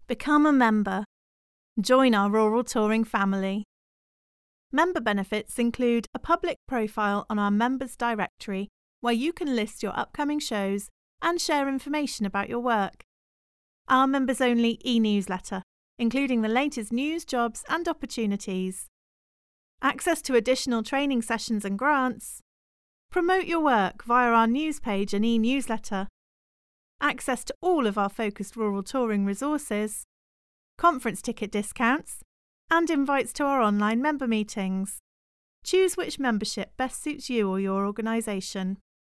Become a member. Join our rural touring family. Member benefits include a public profile on our members directory where you can list your upcoming shows and share information about your work. Our members-only e-newsletter, including the latest news, jobs and opportunities. Access to additional training sessions and grants. Promote your work via our news page and e-newsletter. Access to all of our focused rural touring resources. Conference ticket discounts, and invites to our online member meetings. Choose which membership best suits you or your organisation.